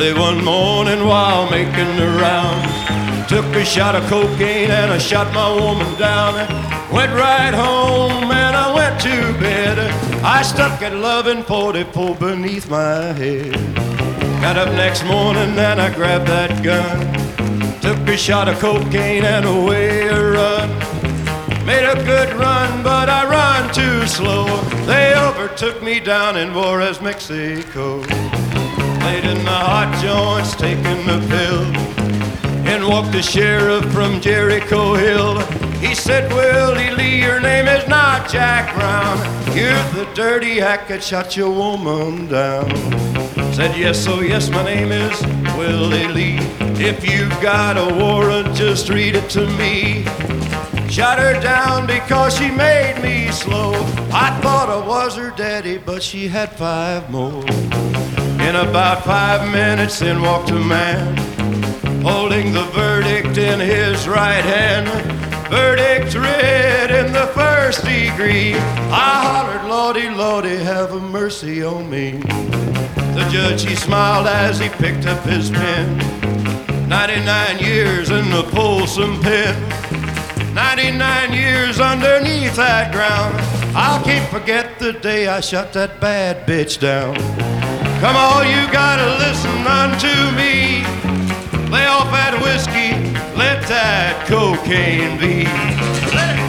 Early one morning while making the rounds, took a shot of cocaine and I shot my woman down. Went right home and I went to bed. I stuck at 1144 beneath my head. Got up next morning and I grabbed that gun, took a shot of cocaine and away I run. Made a good run, but I run too slow. They overtook me down in Juarez, Mexico. Laid in the hot joints, taking the pill. In walked the sheriff from Jericho Hill. He said, Willie Lee, your name is not Jack Brown. You're the dirty hack that shot your woman down. Said, yes, oh yes, my name is Willie Lee. If you've got a warrant, just read it to me. Shot her down because she made me slow. I thought I was her daddy, but she had 5 more. In about 5 minutes, in walked a man, holding the verdict in his right hand. Verdict read in the first degree. I hollered, Lordy, Lordy, have a mercy on me. The judge, he smiled as he picked up his pen. 99 years in the Folsom pen. 99 years underneath that ground. I can't forget the day I shut that bad bitch down. Come on, you gotta listen unto me. Lay off that whiskey, let that cocaine be.